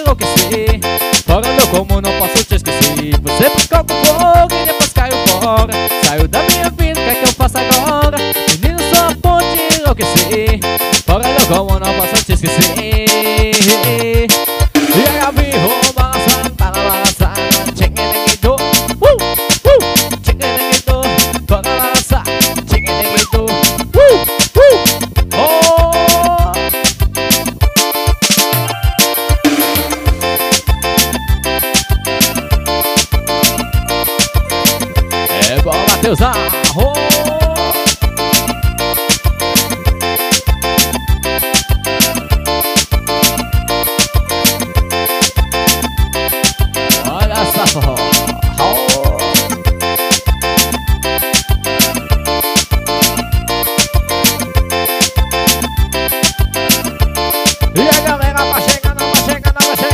enlouquecer. Fora meu, como não posso te esquecer. Você buscou com fogo e depois caiu fora. Saiu da minha vida, o que é que eu faço agora? Menino, só a ponte enlouquecer. Fora meu, como não posso te esquecer. E aí eu vim roubando para balançar. Tchingueneguido, tchingueneguido, para balançar. Tchingueneguido, oh. É bom, Matheus, olha essa forró. E a galera